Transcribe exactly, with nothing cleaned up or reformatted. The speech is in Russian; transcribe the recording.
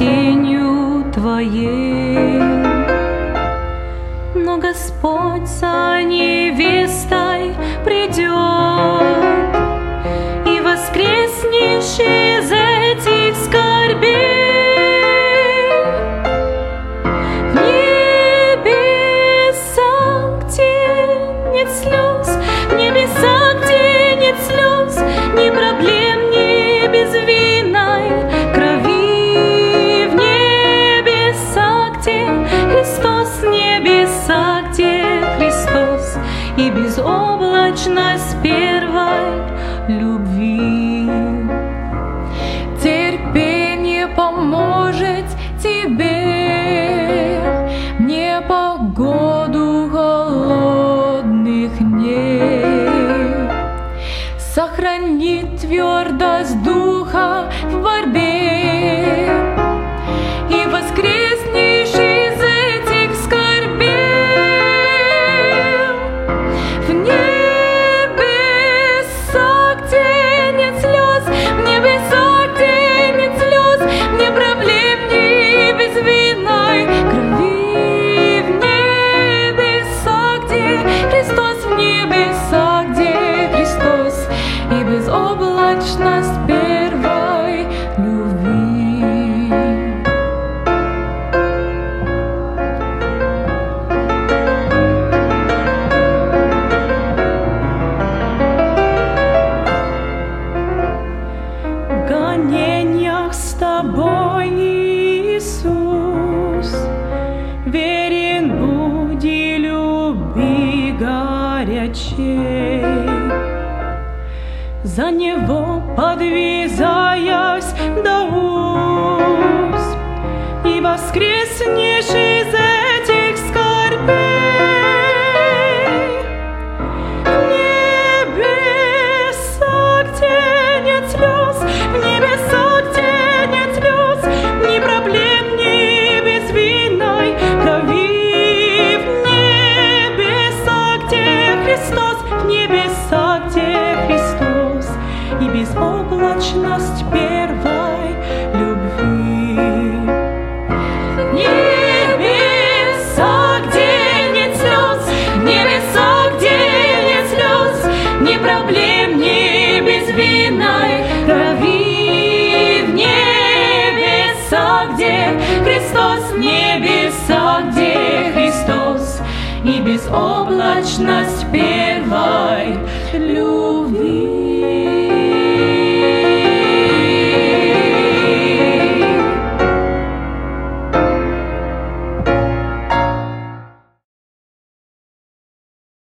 тенью Твоей. Но Господь за невестой придет и воскреснешь из этих скорбей. В небесах, где нет слез, в небесах, где нет слез, ни проблем, ни безвинной крови. В небесах, где Христос, небеса, где Христос, и безоблачность первой любви. Терпение поможет тебе в непогоду холодных дней. Сохрани твердость духа в борьбе и воскреснешь из этих скорбей. В небесах, где нет слез, в небесах, где нет слез, ни проблем, ни безвинной крови. В небесах, где Христос, в небесах, где Христос, и безоблачность первой любви. В гонениях с Тобой, Иисус, верен буди любви горячей. За Него подвизаясь до уст, и воскреснешь из этих скорбей. В небесах, где нет слез, в небесах, где нет слез, ни проблем, ни безвинной крови. В небесах, где Христос, в небесах, где Христос, и безоблачность первой любви. В небесах, где нет слез, в небесах, где нет слез, ни проблем, ни безвинной крови. В небесах, где Христос, в небесах, где Христос, и безоблачность первой